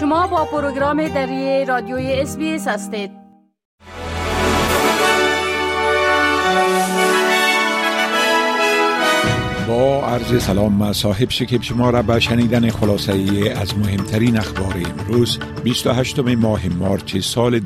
شما با پروگرام دری رادیوی SBS هستید. با عرض سلام صاحب شکیب شما را به شنیدن خلاصه از مهمترین اخبار امروز 28 ماه مارچ سال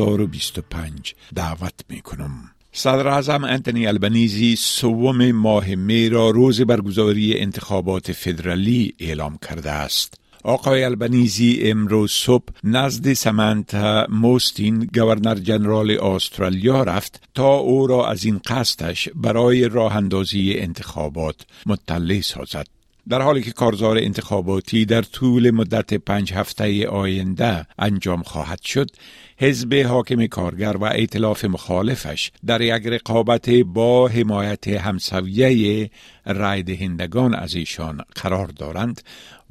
2025 دعوت می کنم. صدر اعظم انتونی البنیزی 3 ماه می را روز برگزاری انتخابات فدرالی اعلام کرده است. آقای البنیزی امروز صبح نزد سمانتا موستین گورنر جنرال استرالیا رفت تا او را از این قصدش برای راه اندازی انتخابات مطلع سازد. در حالی که کارزار انتخاباتی در طول مدت 5 هفته آینده انجام خواهد شد، حزب حاکم کارگر و ائتلاف مخالفش در یک رقابت با حمایت همسویه رای دهندگان از ایشان قرار دارند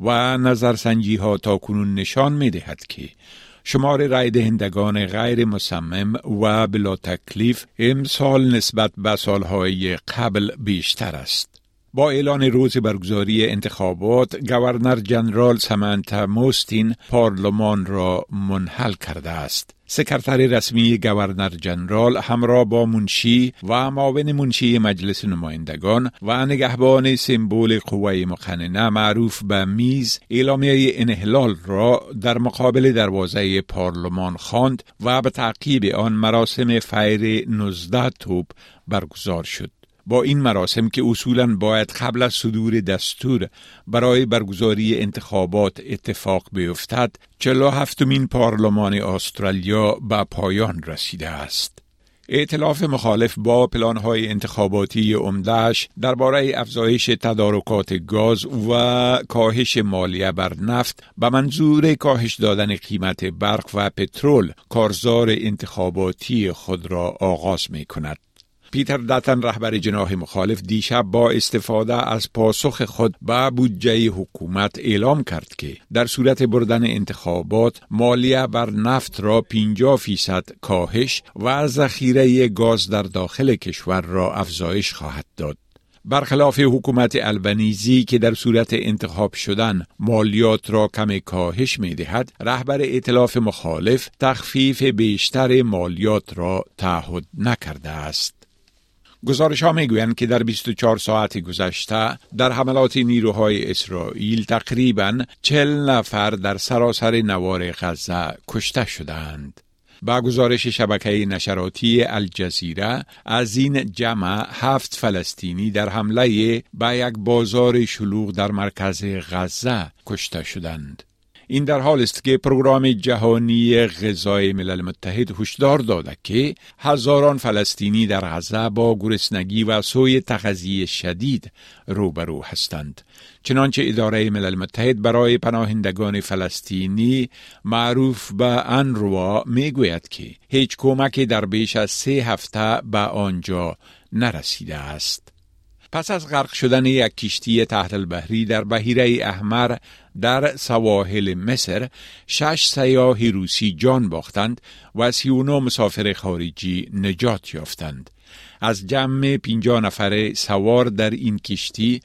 و نظرسنجی ها تاکنون نشان می دهد که شمار رای دهندگان غیر مصمم و بلا تکلیف امسال نسبت به سالهای قبل بیشتر است. با اعلان روز برگزاری انتخابات، گورنر جنرال سمانتا موستین پارلمان را منحل کرده است. سکرتر رسمی گورنر جنرال همراه با منشی و معاون منشی مجلس نمایندگان و نگهبان سمبل قوه مقننه معروف به میز اعلامیه انحلال را در مقابل دروازه پارلمان خواند و به تعقیب آن مراسم فیر 19 توپ برگزار شد. با این مراسم که اصولاً باید قبل از صدور دستور برای برگزاری انتخابات اتفاق بیفتد، 47مین پارلمان استرالیا به پایان رسیده است. ائتلاف مخالف با پلان‌های انتخاباتی عمده‌اش درباره افزایش تدارکات گاز و کاهش مالیه بر نفت به منظور کاهش دادن قیمت برق و پترول کارزار انتخاباتی خود را آغاز می‌کند. پیتر داتن رهبر جناح مخالف دیشب با استفاده از پاسخ خود به بودجه حکومت اعلام کرد که در صورت بردن انتخابات مالیه بر نفت را 50% کاهش و ذخیره گاز در داخل کشور را افزایش خواهد داد. برخلاف حکومت البنیزی که در صورت انتخاب شدن مالیات را کم کاهش می دهد، رهبر ائتلاف مخالف تخفیف بیشتر مالیات را تعهد نکرده است. گزارش ها می گویند که در 24 ساعت گذشته در حملات نیروهای اسرائیل تقریباً 40 نفر در سراسر نوار غزه کشته شدند. با گزارش شبکه نشراتی الجزیره، از این جمع 7 فلسطینی در حمله به یک بازار شلوغ در مرکز غزه کشته شدند. این در حال است که پروگرام جهانی غذای ملل متحد هشدار داده که هزاران فلسطینی در غزه با گرسنگی و سوء تغذیه شدید روبرو هستند. چنانچه اداره ملل متحد برای پناهندگان فلسطینی معروف به انروا میگوید که هیچ کمکی در بیش از 3 هفته به آنجا نرسیده است. پس از غرق شدن یک کشتی تحت البحری در بحیره احمر در سواحل مصر، 6 سیاح روسی جان باختند و 39 مسافر خارجی نجات یافتند. از جمع 50 نفر سوار در این کشتی،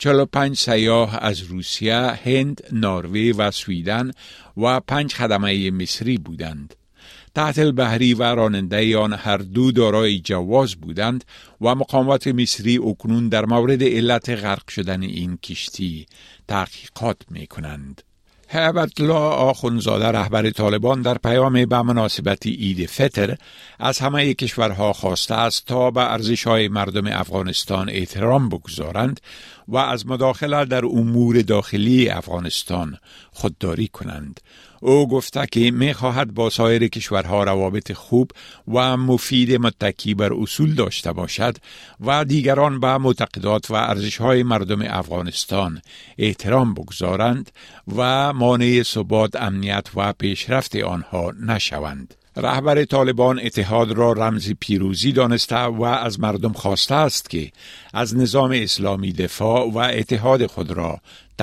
45 سیاح از روسیه، هند، نروژ و سویدن و 5 خدمه مصری بودند. تحت البحری و راننده آن هر دو دارای جواز بودند و مقامات مصری اکنون در مورد علت غرق شدن این کشتی تحقیقات می کنند. هیبت الله آخوندزاده رهبر طالبان در پیام به مناسبت عید فطر از همه کشورها خواسته است تا به ارزش‌های مردم افغانستان احترام بگذارند و از مداخله در امور داخلی افغانستان خودداری کنند. او گفته که می خواهد با سایر کشورها روابط خوب و مفید متکی بر اصول داشته باشد و دیگران به معتقدات و ارزش‌های مردم افغانستان احترام بگذارند و مانع ثبات، امنیت و پیشرفت آنها نشوند. رهبر طالبان اتحاد را رمز پیروزی دانسته و از مردم خواسته است که از نظام اسلامی دفاع و اتحاد خود را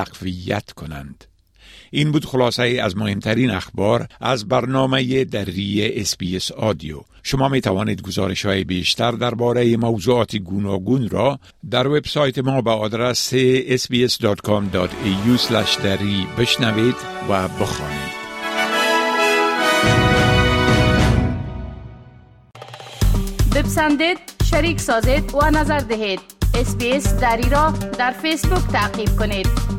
تقویت کنند. این بود خلاصه از مهمترین اخبار از برنامه دری SBS آدیو. شما می توانید گزارش‌های بیشتر درباره موضوعات گوناگون را در وبسایت ما با آدرس sbs.com.au/dari بشنوید و بخوانید. بپسندید، شریک سازید و نظر دهید. SBS دری را در فیسبوک تعقیب کنید.